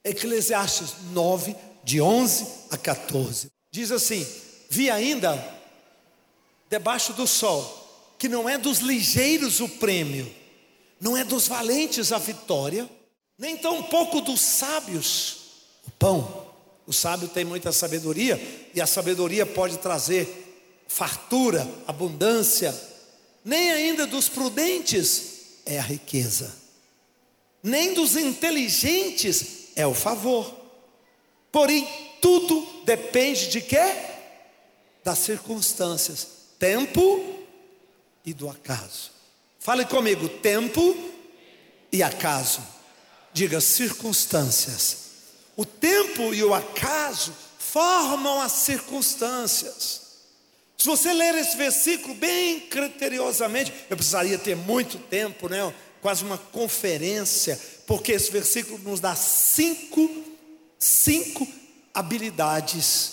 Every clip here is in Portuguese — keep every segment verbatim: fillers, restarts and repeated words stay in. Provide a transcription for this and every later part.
Eclesiastes nove, de onze a quatorze. Diz assim: vi ainda debaixo do sol, que não é dos ligeiros o prêmio, não é dos valentes a vitória, nem tampouco dos sábios o pão. O sábio tem muita sabedoria, e a sabedoria pode trazer fartura, abundância. Nem ainda dos prudentes é a riqueza, nem dos inteligentes é o favor. Porém, tudo depende de quê? Das circunstâncias, tempo e do acaso. Fale comigo: tempo e acaso. Diga: circunstâncias. O tempo e o acaso formam as circunstâncias. Se você ler esse versículo bem criteriosamente, eu precisaria ter muito tempo, né? Quase uma conferência, porque esse versículo nos dá cinco, cinco habilidades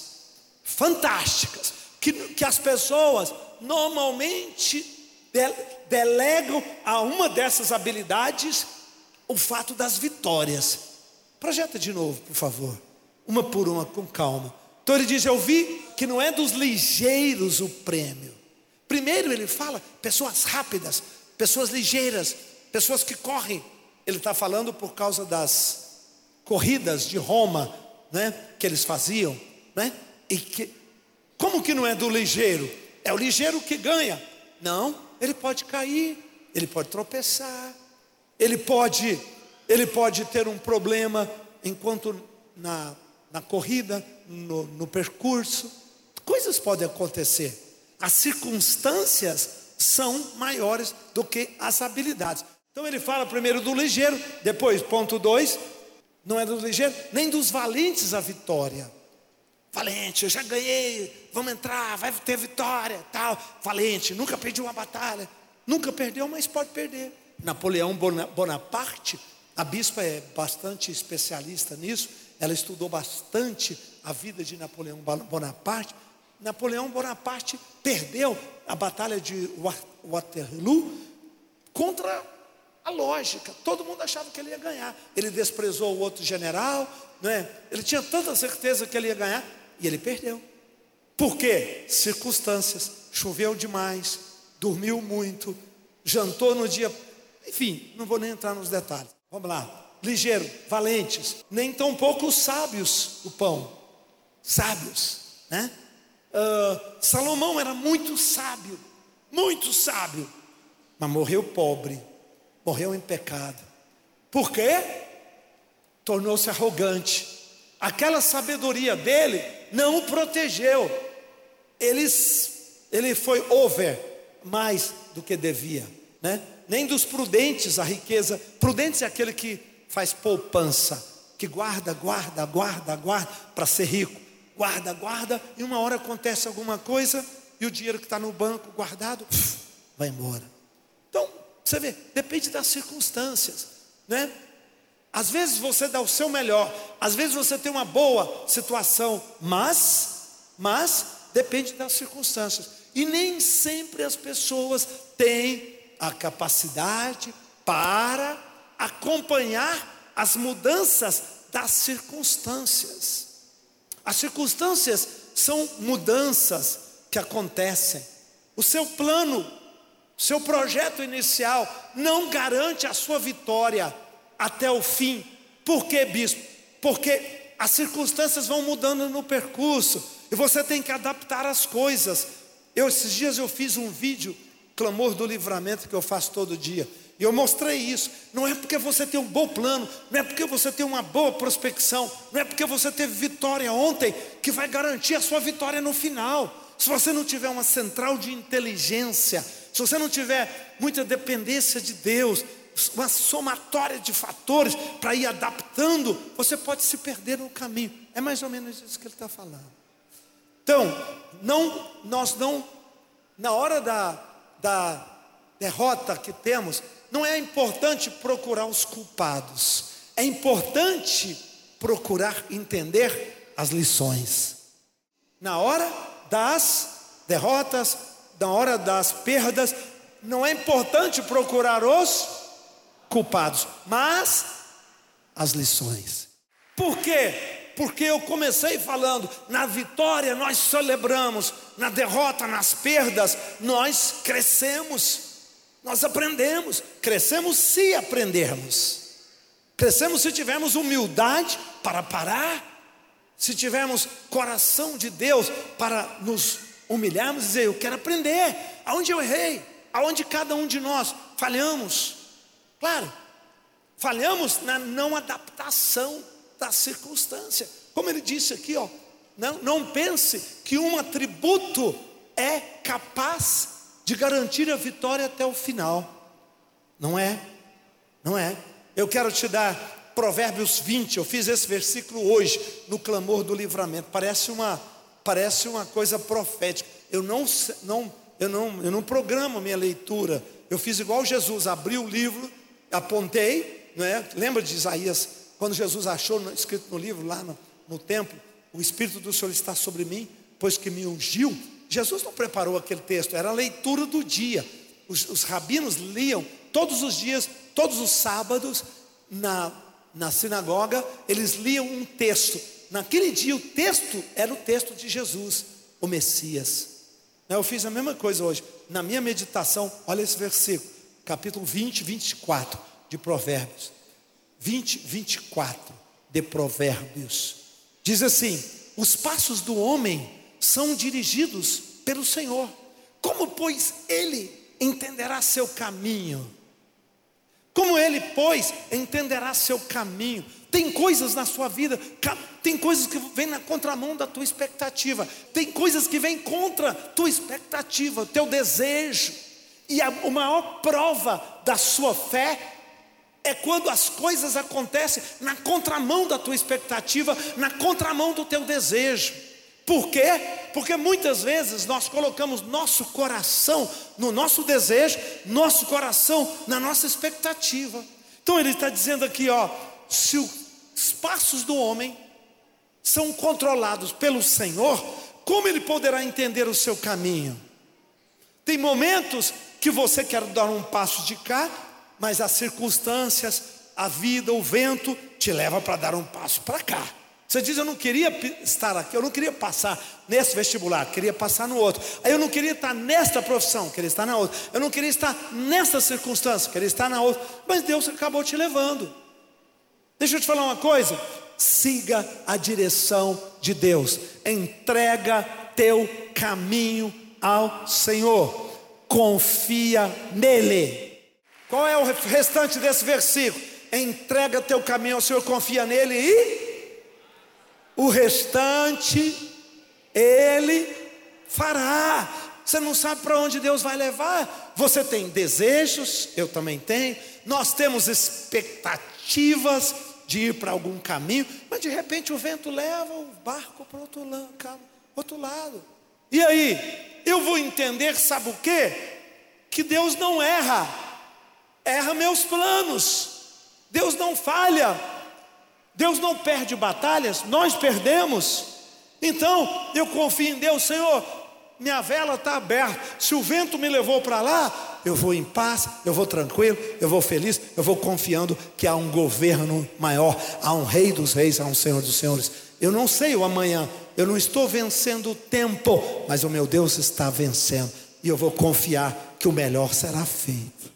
fantásticas, que, que as pessoas normalmente de, delegam a uma dessas habilidades o fato das vitórias. Projeta de novo, por favor, uma por uma, com calma. Então ele diz: eu vi que não é dos ligeiros o prêmio. Primeiro ele fala pessoas rápidas, pessoas ligeiras, pessoas que correm. Ele está falando por causa das corridas de Roma, né, que eles faziam, né? E que, como que não é do ligeiro? É o ligeiro que ganha. Não, ele pode cair, ele pode tropeçar, ele pode, ele pode ter um problema enquanto na, na corrida, no, no percurso. Coisas podem acontecer. As circunstâncias são maiores do que as habilidades. Então ele fala primeiro do ligeiro, depois, ponto dois, não é do ligeiro, nem dos valentes a vitória. Valente, eu já ganhei, vamos entrar, vai ter vitória, tal. Valente, nunca perdi uma batalha. Nunca perdeu, mas pode perder. Napoleão Bonaparte, a bispa é bastante especialista nisso, ela estudou bastante a vida de Napoleão Bonaparte. Napoleão Bonaparte perdeu a batalha de Waterloo contra a lógica. Todo mundo achava que ele ia ganhar. Ele desprezou o outro general, né? Ele tinha tanta certeza que ele ia ganhar, e ele perdeu. Por quê? Circunstâncias. Choveu demais, dormiu muito, jantou no dia, enfim, não vou nem entrar nos detalhes. Vamos lá. Ligeiro, valentes, nem tão pouco sábios o pão. Sábios, né? Uh, Salomão era muito sábio, muito sábio, mas morreu pobre, morreu em pecado. Por quê? Tornou-se arrogante. Aquela sabedoria dele não o protegeu. Ele, ele foi over, mais do que devia, né? Nem dos prudentes a riqueza. Prudentes é aquele que faz poupança, que guarda, guarda, guarda, guarda para ser rico. Guarda, guarda, e uma hora acontece alguma coisa e o dinheiro que está no banco guardado uf, vai embora. Então, você vê, depende das circunstâncias, né? Às vezes você dá o seu melhor, às vezes você tem uma boa situação, mas, mas depende das circunstâncias. E nem sempre as pessoas têm a capacidade para acompanhar as mudanças das circunstâncias. As circunstâncias são mudanças que acontecem. O seu plano, o seu projeto inicial não garante a sua vitória até o fim. Por quê, bispo? Porque as circunstâncias vão mudando no percurso e você tem que adaptar as coisas. Eu, esses dias eu fiz um vídeo, Clamor do Livramento, que eu faço todo dia. E eu mostrei isso. Não é porque você tem um bom plano, não é porque você tem uma boa prospecção, não é porque você teve vitória ontem que vai garantir a sua vitória no final. Se você não tiver uma central de inteligência, se você não tiver muita dependência de Deus, uma somatória de fatores para ir adaptando, você pode se perder no caminho. É mais ou menos isso que ele está falando. Então, não, nós não, na hora da, da derrota que temos, não é importante procurar os culpados, é importante procurar entender as lições. Na hora das derrotas, na hora das perdas, não é importante procurar os culpados, mas as lições. Por quê? Porque eu comecei falando, na vitória nós celebramos, na derrota, nas perdas, nós crescemos, nós aprendemos. Crescemos se aprendermos, crescemos se tivermos humildade para parar, se tivermos coração de Deus para nos humilharmos e dizer, eu quero aprender, aonde eu errei, aonde cada um de nós falhamos. Claro, falhamos na não adaptação da circunstância. Como ele disse aqui, ó, não, não pense que um atributo é capaz de garantir a vitória até o final. Não é, não é. Eu quero te dar Provérbios vinte, eu fiz esse versículo hoje, no clamor do livramento. Parece uma, parece uma coisa profética. Eu não, não, eu não, eu não programo a minha leitura. Eu fiz igual Jesus, abri o livro, apontei, não é? Lembra de Isaías, quando Jesus achou escrito no livro, lá no, no templo, o Espírito do Senhor está sobre mim, pois que me ungiu. Jesus não preparou aquele texto, era a leitura do dia. Os, os rabinos liam todos os dias, todos os sábados, na, na sinagoga, eles liam um texto. Naquele dia o texto era o texto de Jesus, o Messias. Eu fiz a mesma coisa hoje, na minha meditação, olha esse versículo, capítulo vinte, vinte e quatro de Provérbios. vinte, vinte e quatro de Provérbios. Diz assim: os passos do homem são dirigidos pelo Senhor. Como, pois, ele entenderá seu caminho? Como ele, pois, entenderá seu caminho? Tem coisas na sua vida, tem coisas que vêm na contramão da tua expectativa, tem coisas que vêm contra a tua expectativa, o teu desejo. E a, a maior prova da sua fé é quando as coisas acontecem na contramão da tua expectativa, na contramão do teu desejo. Por quê? Porque muitas vezes nós colocamos nosso coração no nosso desejo, nosso coração na nossa expectativa. Então ele está dizendo aqui, ó, se os passos do homem são controlados pelo Senhor, como ele poderá entender o seu caminho? Tem momentos que você quer dar um passo de cá, mas as circunstâncias, a vida, o vento te leva para dar um passo para cá. Você diz, eu não queria estar aqui, eu não queria passar nesse vestibular, queria passar no outro. Aí eu não queria estar nesta profissão, queria estar na outra. Eu não queria estar nessa circunstância, queria estar na outra. Mas Deus acabou te levando. Deixa eu te falar uma coisa, siga a direção de Deus. Entrega teu caminho ao Senhor. Confia nele. Qual é o restante desse versículo? Entrega teu caminho ao Senhor, confia nele e o restante ele fará. Você não sabe para onde Deus vai levar. Você tem desejos, eu também tenho. Nós temos expectativas de ir para algum caminho, mas de repente o vento leva o barco para outro lado, outro lado. E aí, eu vou entender, sabe o quê? Que Deus não erra, erra meus planos. Deus não falha, Deus não perde batalhas, nós perdemos. Então eu confio em Deus. Senhor, minha vela está aberta, se o vento me levou para lá, eu vou em paz, eu vou tranquilo, eu vou feliz, eu vou confiando que há um governo maior, há um rei dos reis, há um senhor dos senhores. Eu não sei o amanhã, eu não estou vencendo o tempo, mas o meu Deus está vencendo, e eu vou confiar que o melhor será feito.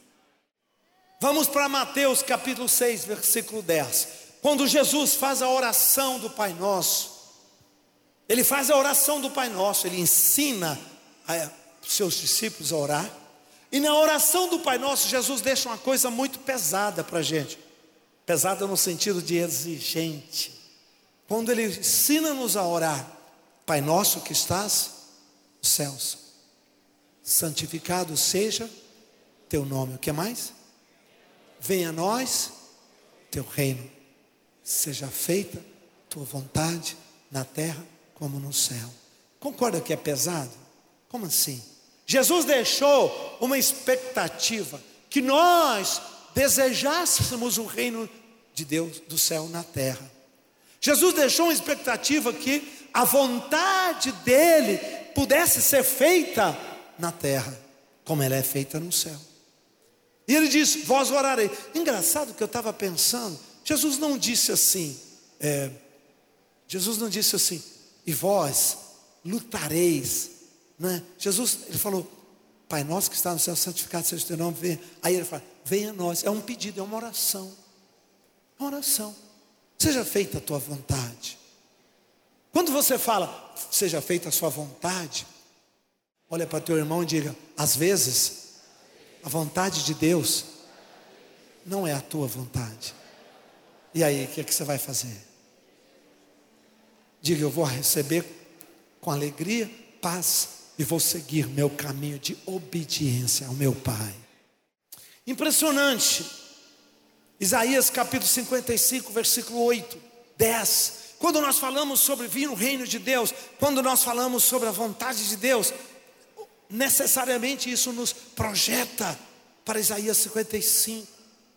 Vamos para Mateus capítulo seis, versículo dez. Quando Jesus faz a oração do Pai Nosso, ele faz a oração do Pai Nosso, ele ensina a seus discípulos a orar. E na oração do Pai Nosso, Jesus deixa uma coisa muito pesada para a gente. Pesada no sentido de exigente. Quando ele ensina-nos a orar: Pai Nosso que estás nos céus, santificado seja teu nome. O que mais? Venha a nós teu reino, seja feita tua vontade na terra como no céu. Concorda que é pesado? Como assim? Jesus deixou uma expectativa que nós desejássemos o reino de Deus do céu na terra. Jesus deixou uma expectativa que a vontade dele pudesse ser feita na terra como ela é feita no céu. E ele diz: vós orareis. Engraçado que eu estava pensando, Jesus não disse assim: é, Jesus não disse assim, e vós lutareis, né? Jesus, ele falou, Pai nosso que está no céu, santificado seja o teu nome, venha. Aí ele fala, venha a nós, é um pedido, é uma oração, é uma oração, seja feita a tua vontade. Quando você fala, seja feita a sua vontade, olha para teu irmão e diga, às vezes, a vontade de Deus não é a tua vontade. E aí, o que é que você vai fazer? Diga, eu vou receber com alegria, paz, e vou seguir meu caminho de obediência ao meu Pai. Impressionante. Isaías capítulo cinquenta e cinco, versículo oito, dez. Quando nós falamos sobre vir no reino de Deus, quando nós falamos sobre a vontade de Deus, necessariamente isso nos projeta para Isaías cinquenta e cinco.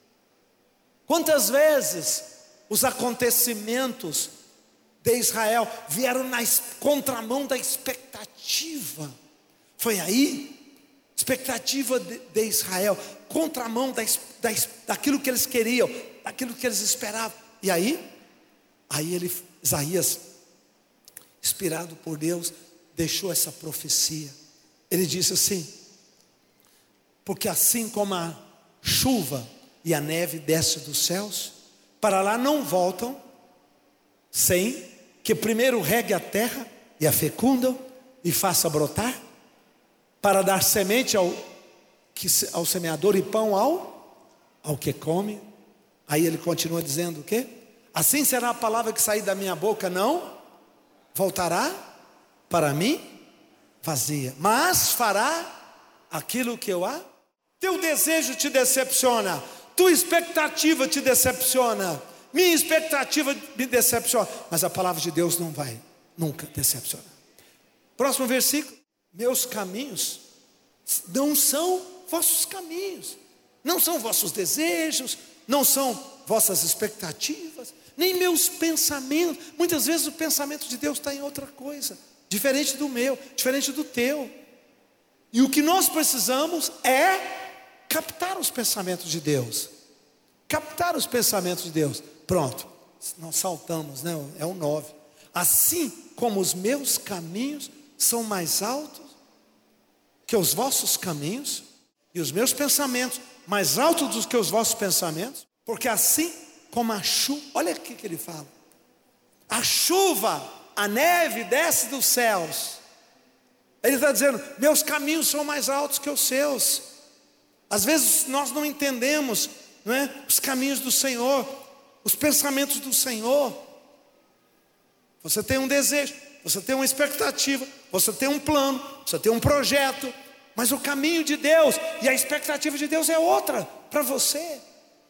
Quantas vezes os acontecimentos de Israel vieram na contramão da expectativa? Foi aí, expectativa de, de Israel, contramão da, da, daquilo que eles queriam, daquilo que eles esperavam. E aí, aí ele, Isaías, inspirado por Deus, deixou essa profecia. Ele disse assim, porque assim como a chuva e a neve desce dos céus, para lá não voltam, sem que primeiro regue a terra e a fecundam e faça brotar, para dar semente ao, ao semeador e pão ao, ao que come. Aí ele continua dizendo o quê? Assim será a palavra que sair da minha boca, não voltará para mim vazia, mas fará aquilo que eu há. Teu desejo te decepciona, tua expectativa te decepciona, minha expectativa me decepciona, mas a palavra de Deus não vai nunca decepcionar. Próximo versículo, meus caminhos não são vossos caminhos, não são vossos desejos, não são vossas expectativas, nem meus pensamentos. Muitas vezes o pensamento de Deus está em outra coisa, diferente do meu, diferente do teu. E o que nós precisamos é captar os pensamentos de Deus. Captar os pensamentos de Deus. Pronto, nós saltamos, né? É o nove. Assim como os meus caminhos são mais altos que os vossos caminhos, e os meus pensamentos mais altos do que os vossos pensamentos, porque assim como a chuva, olha aqui que ele fala, a chuva, a neve desce dos céus. Ele está dizendo, meus caminhos são mais altos que os seus. Às vezes nós não entendemos, não é, os caminhos do Senhor, os pensamentos do Senhor. Você tem um desejo, você tem uma expectativa, você tem um plano, você tem um projeto, mas o caminho de Deus e a expectativa de Deus é outra para você.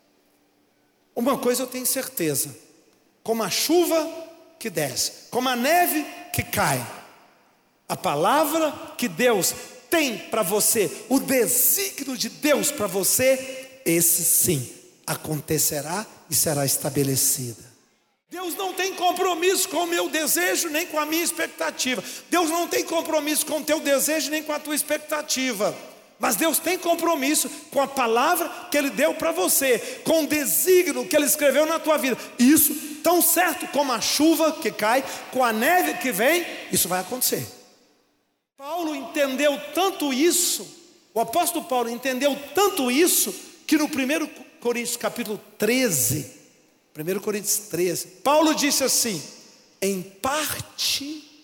Uma coisa eu tenho certeza, como a chuva que desce, como a neve que cai, a palavra que Deus tem para você, o desígnio de Deus para você, esse sim acontecerá e será estabelecida. Deus não tem compromisso com o meu desejo, nem com a minha expectativa. Deus não tem compromisso com o teu desejo, nem com a tua expectativa. Mas Deus tem compromisso com a palavra que Ele deu para você, com o desígnio que Ele escreveu na tua vida. Isso, tão certo como a chuva que cai, com a neve que vem, isso vai acontecer. Paulo entendeu tanto isso, o apóstolo Paulo entendeu tanto isso, que no primeiro Coríntios capítulo treze, primeiro Coríntios treze, Paulo disse assim, em parte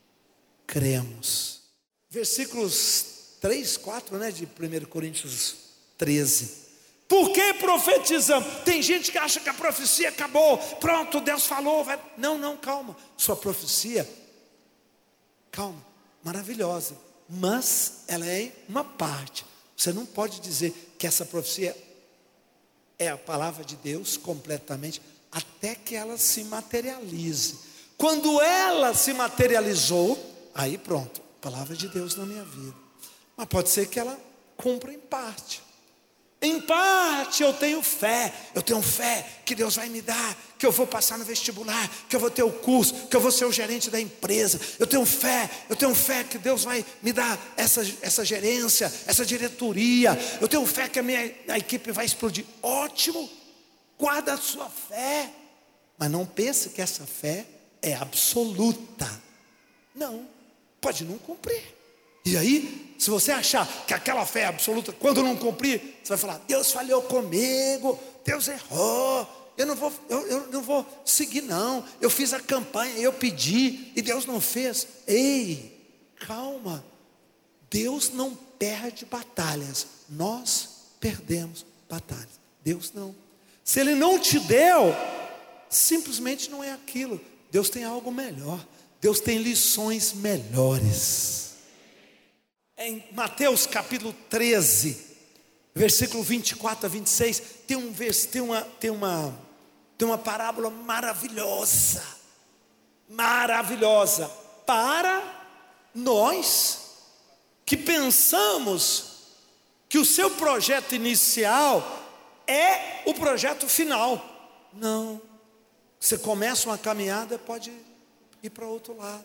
cremos. Versículos três, quatro, né, de primeiro Coríntios treze. Por que profetizamos? Tem gente que acha que a profecia acabou, pronto, Deus falou, vai... não, não, calma, sua profecia, calma, maravilhosa, mas ela é uma parte. Você não pode dizer que essa profecia é a palavra de Deus completamente, até que ela se materialize. Quando ela se materializou, aí pronto, palavra de Deus na minha vida. Mas pode ser que ela cumpra em parte. Em parte eu tenho fé, eu tenho fé que Deus vai me dar, que eu vou passar no vestibular, que eu vou ter o curso, que eu vou ser o gerente da empresa. Eu tenho fé, eu tenho fé que Deus vai me dar essa, essa gerência, essa diretoria. Eu tenho fé que a minha a equipe vai explodir. Ótimo, guarda a sua fé, Mas não pense que essa fé é absoluta. Não, pode não cumprir. E aí, se você achar que aquela fé é absoluta, quando não cumprir, você vai falar: Deus falhou comigo, Deus errou, eu não vou, eu, eu não vou seguir não. Eu fiz a campanha, eu pedi e Deus não fez. Ei, calma. Deus não perde batalhas, nós perdemos batalhas. Deus não. Se Ele não te deu, simplesmente não é aquilo. Deus tem algo melhor. Deus tem lições melhores. Em Mateus capítulo treze, versículo vinte e quatro a vinte e seis, tem, um, tem, uma, tem, uma, tem uma parábola maravilhosa. Maravilhosa. Para nós que pensamos que o seu projeto inicial é o projeto final. Não. Você começa uma caminhada, pode ir para outro lado.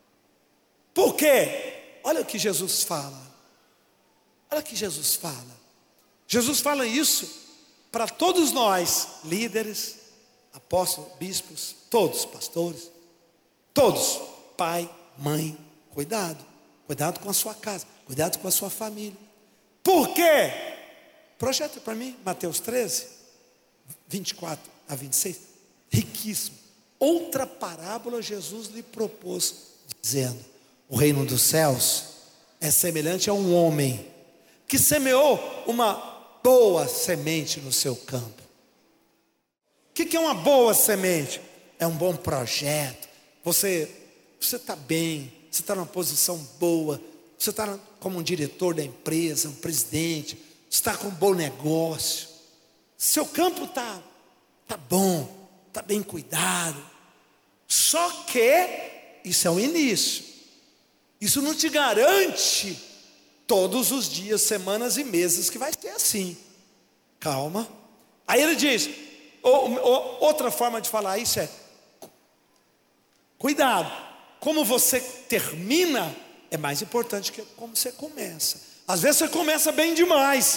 Por quê? Olha o que Jesus fala. Olha o que Jesus fala. Jesus fala isso para todos nós, líderes, apóstolos, bispos, todos, pastores, todos, pai, mãe, cuidado. Cuidado com a sua casa, cuidado com a sua família. Por quê? Projeta para mim, Mateus treze, vinte e quatro a vinte e seis, riquíssimo. Outra parábola Jesus lhe propôs, dizendo: o reino dos céus é semelhante a um homem que semeou uma boa semente no seu campo. O que, que é uma boa semente? É um bom projeto. Você você está bem, você está numa posição boa, você está como um diretor da empresa, um presidente, você está com um bom negócio, seu campo está tá bom, está bem cuidado. Só que isso é o início. Isso não te garante todos os dias, semanas e meses que vai ser assim. Calma. Aí ele diz, ou, ou, outra forma de falar isso é: cuidado. Como você termina é mais importante que como você começa. Às vezes você começa bem demais,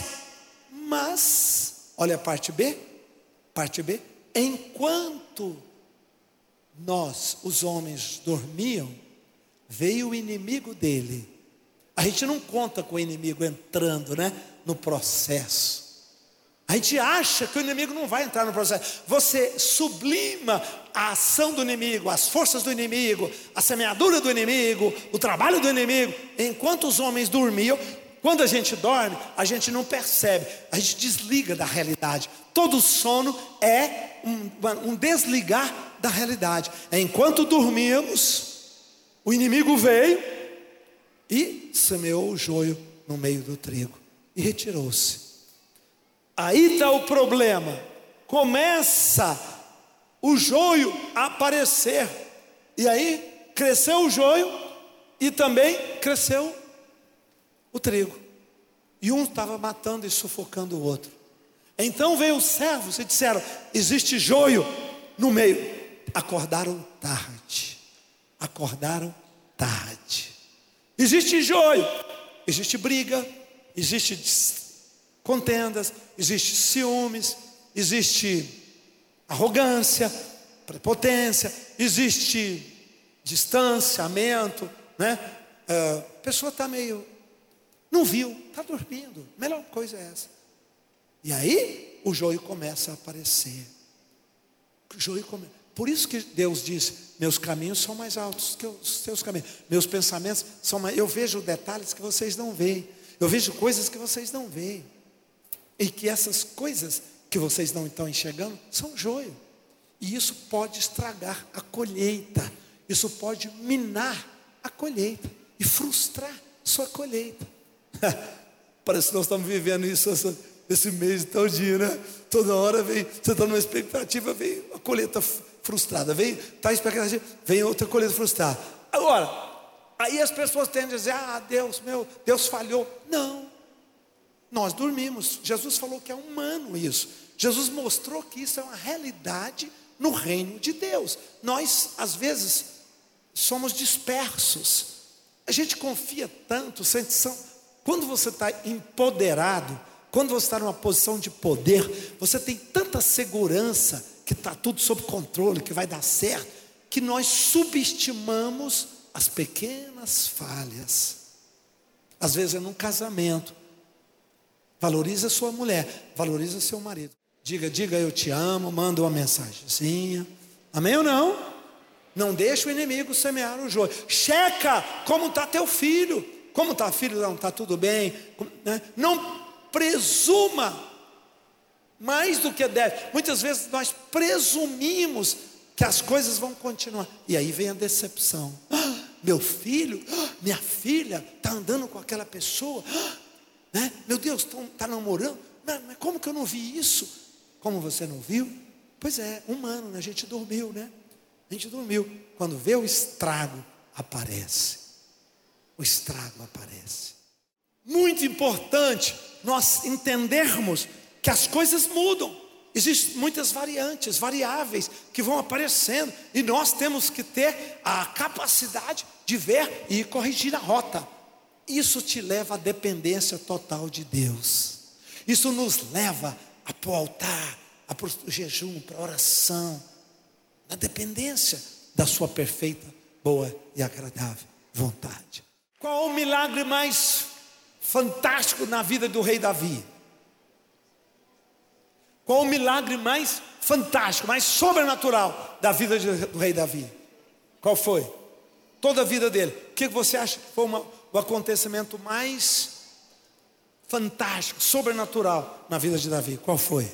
mas olha a parte B. Parte B. Enquanto nós, os homens, dormiam, veio o inimigo dele. A gente não conta com o inimigo entrando, né, no processo. A gente acha que o inimigo não vai entrar no processo. Você sublima a ação do inimigo, as forças do inimigo, a semeadura do inimigo, o trabalho do inimigo. Enquanto os homens dormiam, quando a gente dorme, a gente não percebe, a gente desliga da realidade. Todo sono é um, um desligar da realidade. Enquanto dormíamos, o inimigo veio e semeou o joio no meio do trigo e retirou-se. Aí está o problema. Começa o joio a aparecer. E aí cresceu o joio e também cresceu o trigo. E um estava matando e sufocando o outro. Então veio os servos e disseram: existe joio no meio. Acordaram tarde. Acordaram tarde. Existe joio. Existe briga. Existe contendas, existe ciúmes, existe arrogância, prepotência, existe distanciamento, né? A pessoa está meio, não viu, está dormindo, a melhor coisa é essa. E aí o joio começa a aparecer. O joio come... Por isso que Deus diz: meus caminhos são mais altos que os seus caminhos, meus pensamentos são mais... Eu vejo detalhes que vocês não veem, eu vejo coisas que vocês não veem. E que essas coisas que vocês não estão enxergando são joio. E isso pode estragar a colheita. Isso pode minar a colheita e frustrar sua colheita. Parece que nós estamos vivendo isso esse mês todinho, né? Toda hora vem, você está numa expectativa, vem a colheita frustrada, vem, está expectativa, vem outra colheita frustrada. Agora, aí as pessoas tendem a dizer: ah, Deus, meu, Deus falhou. Não. Nós dormimos. Jesus falou que é humano isso. Jesus mostrou que isso é uma realidade no reino de Deus. Nós, às vezes, somos dispersos. A gente confia tanto, sente, quando você está empoderado, quando você está numa posição de poder, você tem tanta segurança que está tudo sob controle, que vai dar certo, que nós subestimamos as pequenas falhas. Às vezes é num casamento. Valoriza sua mulher, valoriza seu marido. Diga, diga eu te amo, manda uma mensagenzinha. Amém ou não? Não deixa o inimigo semear o joio. Checa como está teu filho. Como está filho? Não, está tudo bem, né? Não presuma mais do que deve. Muitas vezes nós presumimos que as coisas vão continuar, e aí vem a decepção. Ah, meu filho, ah, minha filha está andando com aquela pessoa, ah, né? Meu Deus, está namorando. Mas, mas como que eu não vi isso? Como você não viu? Pois é, humano, né? A gente dormiu, né? A gente dormiu. Quando vê o estrago, aparece. O estrago aparece. Muito importante nós entendermos que as coisas mudam. Existem muitas variantes, variáveis que vão aparecendo, e nós temos que ter a capacidade de ver e corrigir a rota. Isso te leva à dependência total de Deus. Isso nos leva a para o altar, a para o jejum, para a oração, na dependência da sua perfeita, boa e agradável vontade. Qual o milagre mais fantástico na vida do rei Davi? Qual o milagre mais fantástico, mais sobrenatural da vida do rei Davi? Qual foi? Toda a vida dele. O que você acha que foi uma, o acontecimento mais fantástico, sobrenatural na vida de Davi? Qual foi?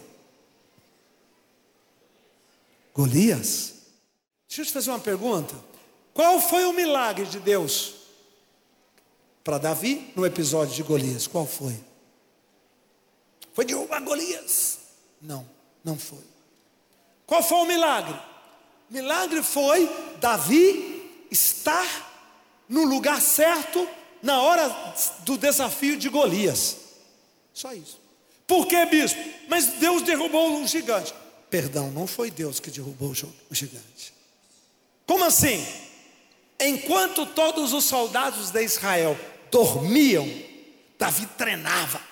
Golias. Deixa eu te fazer uma pergunta. Qual foi o milagre de Deus para Davi no episódio de Golias? Qual foi? Foi derrubar Golias? Não, não foi. Qual foi o milagre? O milagre foi Davi estar no lugar certo na hora do desafio de Golias. Só isso. Por que, bispo? Mas Deus derrubou um gigante. Perdão, não foi Deus que derrubou o gigante. Como assim? Enquanto todos os soldados de Israel dormiam, Davi treinava.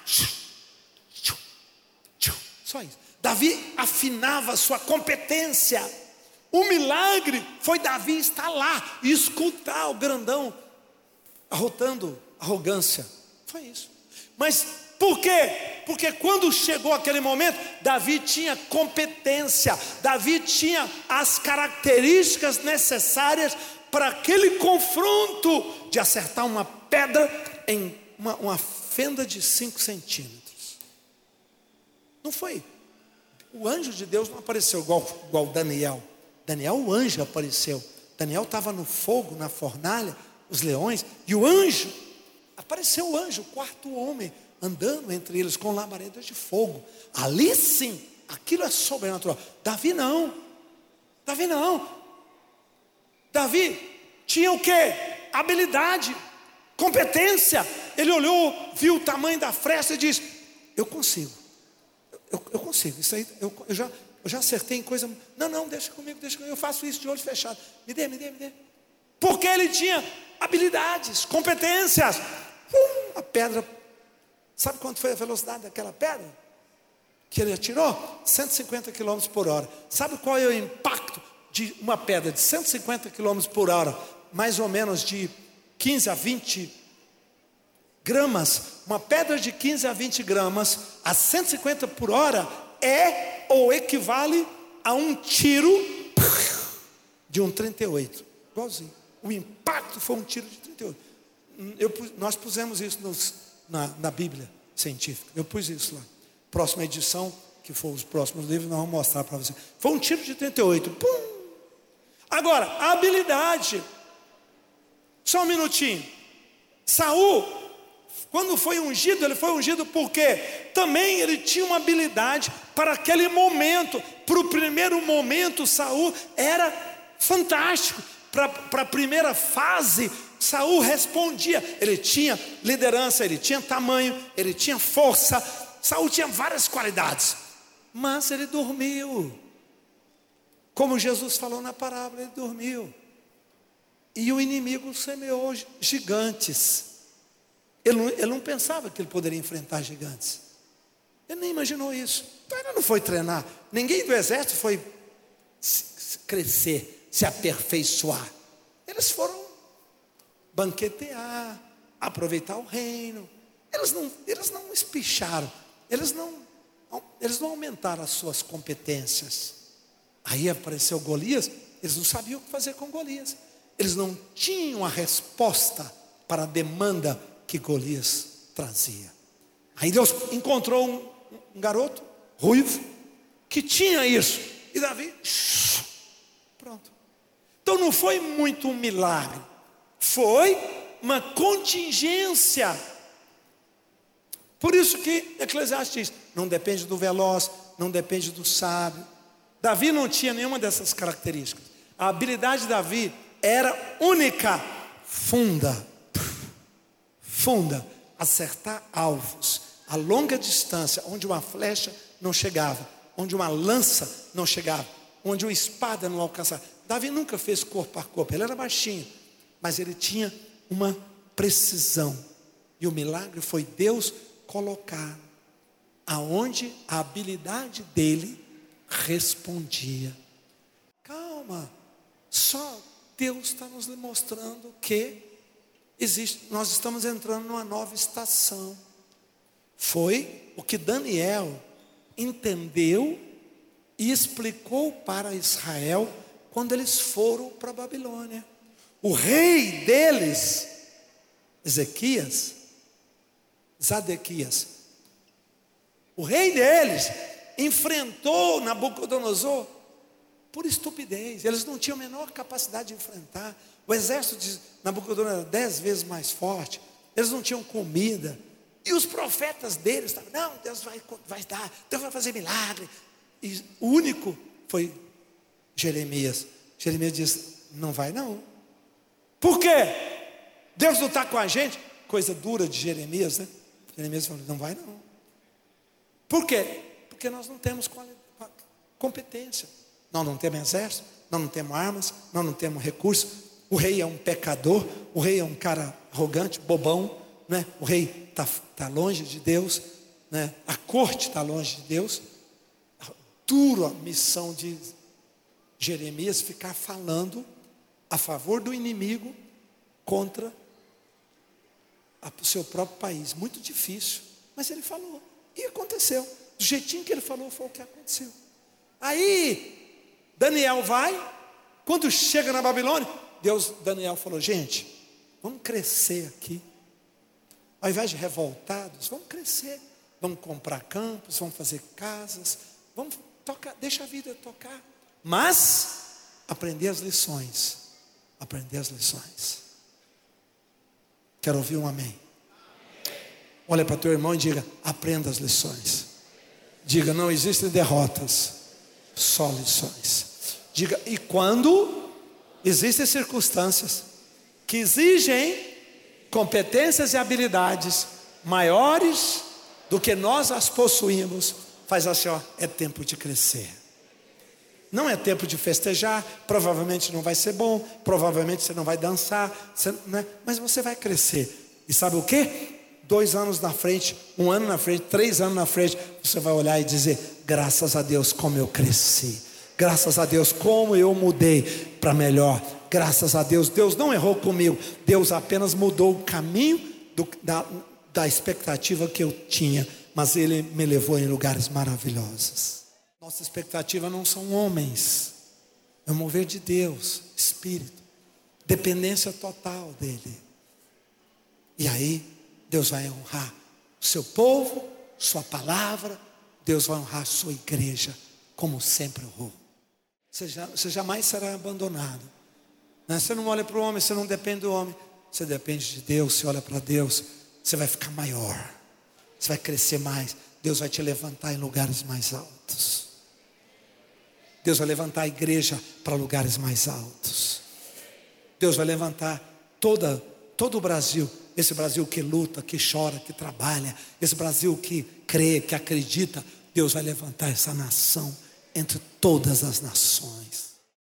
Só isso. Davi afinava sua competência. O milagre foi Davi estar lá e escutar o grandão arrotando arrogância. Foi isso. Mas por quê? Porque quando chegou aquele momento, Davi tinha competência, Davi tinha as características necessárias para aquele confronto de acertar uma pedra em uma, uma fenda de cinco centímetros. Não foi. O anjo de Deus não apareceu igual, igual Daniel. Daniel, o anjo apareceu. Daniel estava no fogo, na fornalha, os leões, e o anjo, apareceu o anjo, o quarto homem, andando entre eles com labaredas de fogo. Ali sim, aquilo é sobrenatural. Davi não. Davi não. Davi tinha o quê? Habilidade, competência. Ele olhou, viu o tamanho da fresta e disse: eu consigo. Eu, eu consigo, isso aí, eu, eu, já, eu já acertei em coisa. Não, não, deixa comigo, deixa comigo, eu faço isso de olho fechado. Me dê, me dê, me dê. Porque ele tinha habilidades, competências. Hum, a pedra, sabe quanto foi a velocidade daquela pedra que ele atirou? cento e cinquenta quilômetros por hora. Sabe qual é o impacto de uma pedra de cento e cinquenta quilômetros por hora, mais ou menos de quinze a vinte gramas? Uma pedra de quinze a vinte gramas a cento e cinquenta por hora é ou equivale a um tiro de um trinta e oito. Igualzinho. O impacto foi um tiro de trinta e oito. Eu, nós pusemos isso nos, na, na Bíblia científica. Eu pus isso lá. Próxima edição, que for os próximos livros, nós vamos mostrar para você. Foi um tiro de trinta e oito. Pum! Agora, a habilidade. Só um minutinho. Saul, quando foi ungido, ele foi ungido porque também ele tinha uma habilidade para aquele momento. Para o primeiro momento, Saul era fantástico. Para a primeira fase, Saul respondia. Ele tinha liderança, ele tinha tamanho, ele tinha força. Saul tinha várias qualidades, mas ele dormiu. Como Jesus falou na parábola, ele dormiu. E o inimigo semeou gigantes. Ele não, ele não pensava que ele poderia enfrentar gigantes. Ele nem imaginou isso. Então ele não foi treinar. Ninguém do exército foi se crescer, se aperfeiçoar. Eles foram banquetear, aproveitar o reino. Eles não, eles não espicharam, eles não, eles não aumentaram as suas competências. Aí apareceu Golias, eles não sabiam o que fazer com Golias. Eles não tinham a resposta para a demanda que Golias trazia. Aí Deus encontrou um, um garoto ruivo que tinha isso. E Davi, pronto. Então não foi muito um milagre, foi uma contingência. Por isso que Eclesiastes diz, não depende do veloz, não depende do sábio. Davi não tinha nenhuma dessas características. A habilidade de Davi era única, funda, funda, acertar alvos a longa distância, onde uma flecha não chegava, onde uma lança não chegava, onde uma espada não alcançava. Davi nunca fez corpo a corpo, ele era baixinho, mas ele tinha uma precisão. E o milagre foi Deus colocar aonde a habilidade dele respondia. Calma, só Deus está nos mostrando que existe, nós estamos entrando numa nova estação. Foi o que Daniel entendeu e explicou para Israel quando eles foram para a Babilônia. O rei deles, Ezequias, Zadequias, o rei deles enfrentou Nabucodonosor por estupidez. Eles não tinham a menor capacidade de enfrentar. O exército de Nabucodonosor era dez vezes mais forte. Eles não tinham comida. E os profetas deles estavam, não, Deus vai, vai dar, Deus vai fazer milagre. E o único foi Jeremias. Jeremias disse, não vai não. Por quê? Deus não está com a gente. Coisa dura de Jeremias, né? Jeremias falou, não vai não. Por quê? Porque nós não temos competência. Nós não temos exército, nós não temos armas, nós não temos recursos. O rei é um pecador, o rei é um cara arrogante, bobão, né? O rei está tá longe de Deus, né? A corte está longe de Deus. Dura a missão de Jeremias ficar falando a favor do inimigo contra o seu próprio país. Muito difícil, mas ele falou. E aconteceu, do jeitinho que ele falou foi o que aconteceu. Aí Daniel vai, quando chega na Babilônia, Deus, Daniel falou, gente, vamos crescer aqui. Ao invés de revoltados, vamos crescer, vamos comprar campos, vamos fazer casas, vamos tocar, deixa a vida tocar, mas aprender as lições, aprender as lições. Quero ouvir um amém. Olha para teu irmão e diga, aprenda as lições. Diga, não existem derrotas, só lições. Diga, e quando existem circunstâncias que exigem competências e habilidades maiores do que nós as possuímos, faz assim, ó, é tempo de crescer. Não é tempo de festejar, provavelmente não vai ser bom, provavelmente você não vai dançar, você, né? Mas você vai crescer. E sabe o quê? Dois anos na frente, um ano na frente, três anos na frente, você vai olhar e dizer, graças a Deus como eu cresci, graças a Deus como eu mudei para melhor, graças a Deus, Deus não errou comigo, Deus apenas mudou o caminho do, da, da expectativa que eu tinha, mas Ele me levou em lugares maravilhosos. Nossa expectativa não são homens, é o mover de Deus, Espírito, dependência total dEle. E aí Deus vai honrar o seu povo, sua palavra, Deus vai honrar a sua igreja, como sempre honrou. Você, já, você jamais será abandonado, né? Você não olha para o homem, você não depende do homem, você depende de Deus, você olha para Deus, você vai ficar maior, você vai crescer mais, Deus vai te levantar em lugares mais altos. Deus vai levantar a igreja para lugares mais altos. Deus vai levantar toda, todo o Brasil, esse Brasil que luta, que chora, que trabalha, esse Brasil que crê, que acredita. Deus vai levantar essa nação entre todas as nações.